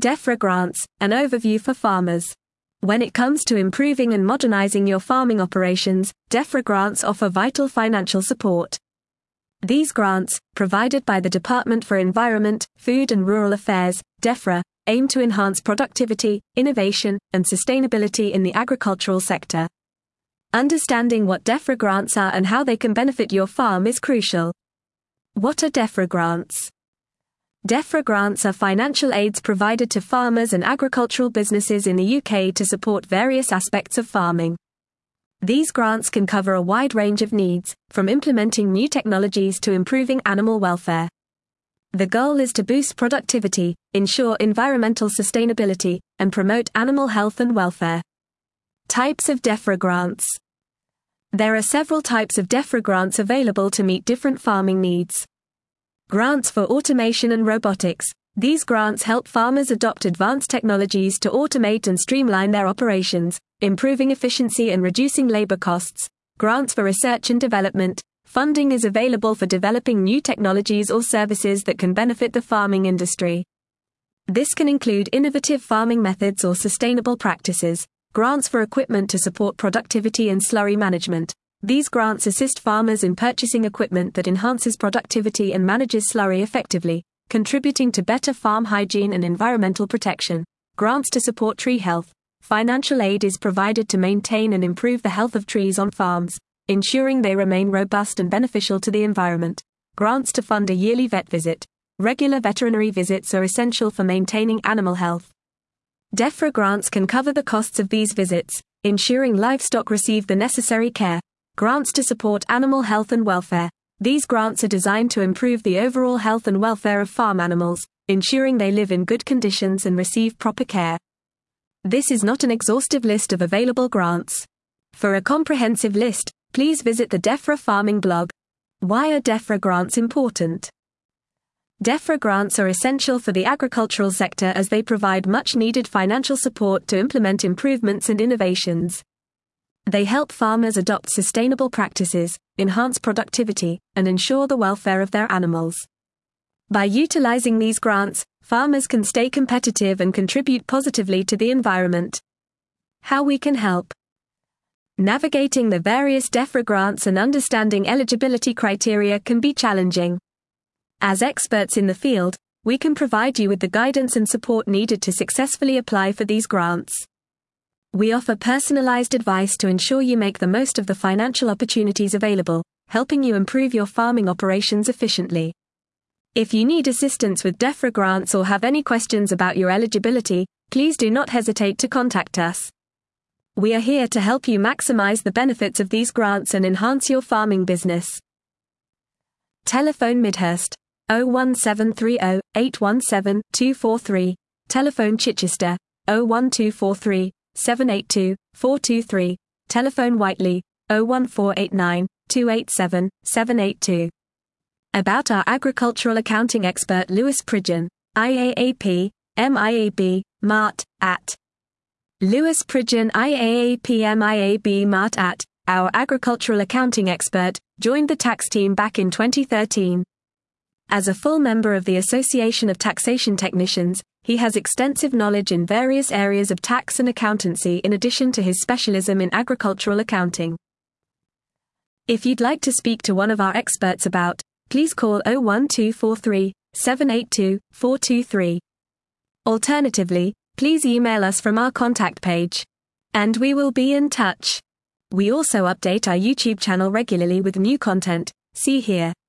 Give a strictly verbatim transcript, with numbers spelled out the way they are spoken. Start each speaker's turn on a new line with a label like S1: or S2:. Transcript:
S1: DEFRA grants, an overview for farmers. When it comes to improving and modernizing your farming operations, DEFRA grants offer vital financial support. These grants, provided by the Department for Environment, Food and Rural Affairs, DEFRA, aim to enhance productivity, innovation, and sustainability in the agricultural sector. Understanding what DEFRA grants are and how they can benefit your farm is crucial. What are DEFRA grants? DEFRA grants are financial aids provided to farmers and agricultural businesses in the U K to support various aspects of farming. These grants can cover a wide range of needs, from implementing new technologies to improving animal welfare. The goal is to boost productivity, ensure environmental sustainability, and promote animal health and welfare. Types of DEFRA grants. There are several types of DEFRA grants available to meet different farming needs. Grants for automation and robotics. These grants help farmers adopt advanced technologies to automate and streamline their operations, improving efficiency and reducing labor costs. Grants for research and development. Funding is available for developing new technologies or services that can benefit the farming industry. This can include innovative farming methods or sustainable practices. Grants for equipment to support productivity and slurry management. These grants assist farmers in purchasing equipment that enhances productivity and manages slurry effectively, contributing to better farm hygiene and environmental protection. Grants to support tree health. Financial aid is provided to maintain and improve the health of trees on farms, ensuring they remain robust and beneficial to the environment. Grants to fund a yearly vet visit. Regular veterinary visits are essential for maintaining animal health. DEFRA grants can cover the costs of these visits, ensuring livestock receive the necessary care. Grants to support animal health and welfare. These grants are designed to improve the overall health and welfare of farm animals, ensuring they live in good conditions and receive proper care. This is not an exhaustive list of available grants. For a comprehensive list, please visit the DEFRA Farming blog. Why are DEFRA grants important? DEFRA grants are essential for the agricultural sector as they provide much-needed financial support to implement improvements and innovations. They help farmers adopt sustainable practices, enhance productivity, and ensure the welfare of their animals. By utilizing these grants, farmers can stay competitive and contribute positively to the environment. How we can help. Navigating the various DEFRA grants and understanding eligibility criteria can be challenging. As experts in the field, we can provide you with the guidance and support needed to successfully apply for these grants. We offer personalized advice to ensure you make the most of the financial opportunities available, helping you improve your farming operations efficiently. If you need assistance with DEFRA grants or have any questions about your eligibility, please do not hesitate to contact us. We are here to help you maximize the benefits of these grants and enhance your farming business. Telephone Midhurst oh one seven three oh, eight one seven, two four three. Telephone Chichester oh one two four three, seven eight two, four two three. Telephone Whiteley oh one four eight nine, two eight seven, seven eight two. About our agricultural accounting expert Lewis Pridgeon, I A A P, M I A B, Mart, at Lewis Pridgeon I A A P M I A B Mart at, our agricultural accounting expert, joined the tax team back in twenty thirteen. As a full member of the Association of Taxation Technicians, he has extensive knowledge in various areas of tax and accountancy in addition to his specialism in agricultural accounting. If you'd like to speak to one of our experts about, please call oh one two four three, seven eight two, four two three. Alternatively, please email us from our contact page. And we will be in touch. We also update our YouTube channel regularly with new content. See here.